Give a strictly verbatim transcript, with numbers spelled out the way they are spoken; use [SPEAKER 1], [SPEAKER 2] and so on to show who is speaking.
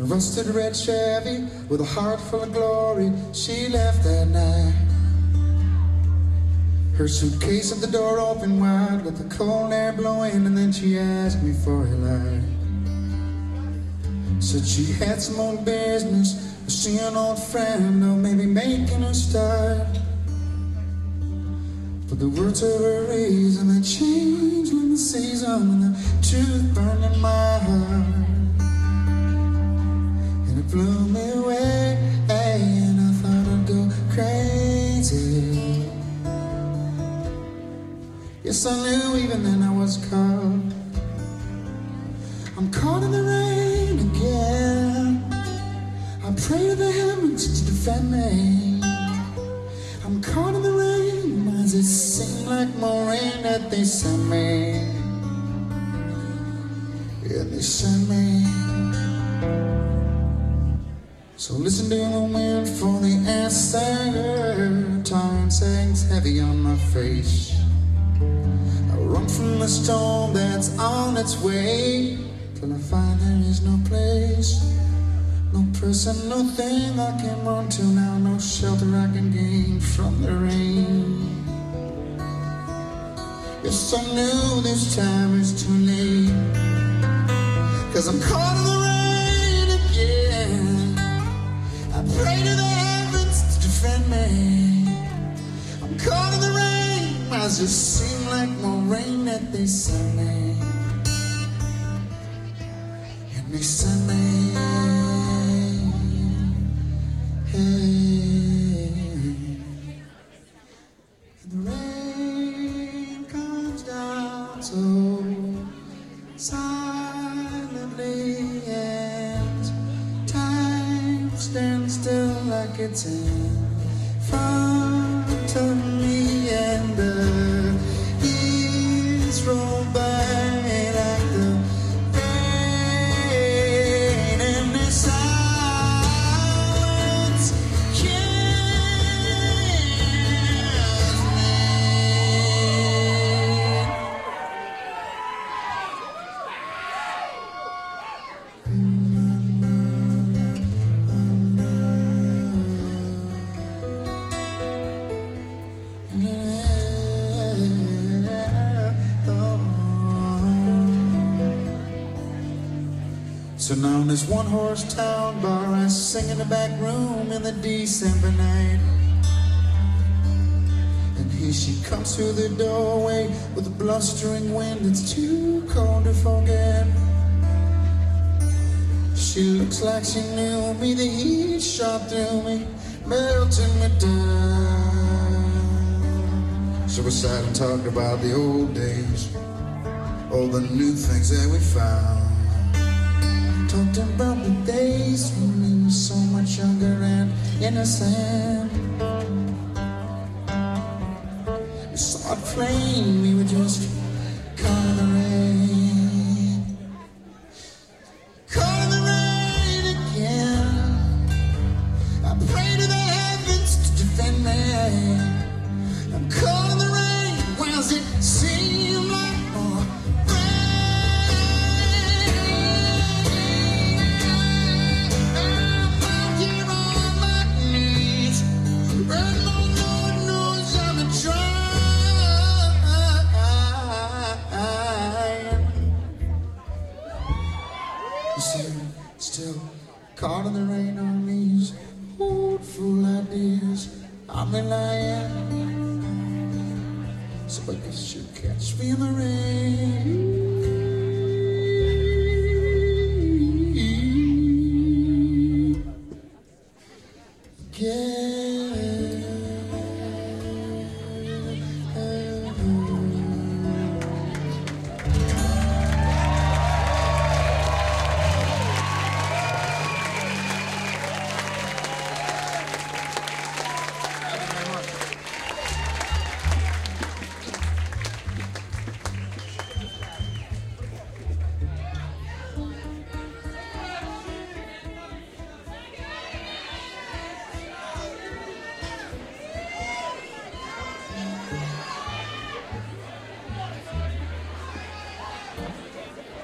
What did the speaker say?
[SPEAKER 1] rusted red Chevy with a heart full of glory. She left that night. Her suitcase at the door open wide with the cold air blowing, and then she asked me for a light. Said she had some old business, see an old friend, or maybe making her start. But the words of her reason that changed like the season, and the truth burned in my heart. And it blew me away, and I thought I'd go crazy. Yes, I knew even then I was caught. I'm caught in the rain again. I pray to the heavens to defend me. I'm caught in the rain. Why does it seem like more rain that they send me? Yeah, they send me. So listen to the wind for the answer. Time hangs heavy on my face. I run from the storm that's on its way, till I find there is no place, no person, no thing I can run to now, no shelter I can gain from the rain. Yes, I knew this time is too late, 'cause I'm caught in the rain again. I pray to the heavens to defend me. I'm caught in the rain. Why does it seem like more rain that they send me? And they send me. Hey. And the rain comes down so silently, and time stands still like it's in front of me, and the years roll by like the rain, and the silence kills me. So now in this one-horse town bar, I sing in the back room in the December night. And here she comes through the doorway with a blustering wind that's too cold to forget. She looks like she knew me, the heat shot through me, melting me down. So we sat and talked about the old days, all the new things that we found. Talked about the days when we were so much younger and innocent. We saw it plain, we were just caught in the rain. Caught in the rain again. I pray to the heavens to defend me. I'm caught in the rain. Why does it seem like more still caught in the rain on these old fool ideas I'm relying. So I guess you'll catch me in the rain. Yeah.